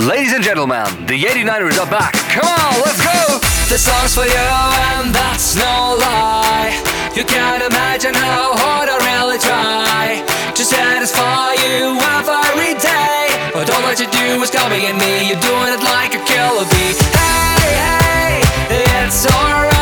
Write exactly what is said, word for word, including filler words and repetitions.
Ladies and gentlemen, the eighty-niners are back. Come on, let's go! This song's for you and that's no lie. You can't imagine how hard I really try to satisfy you every day. But all that you do is copying me. You're doing it like a killer bee. Hey, hey, it's alright.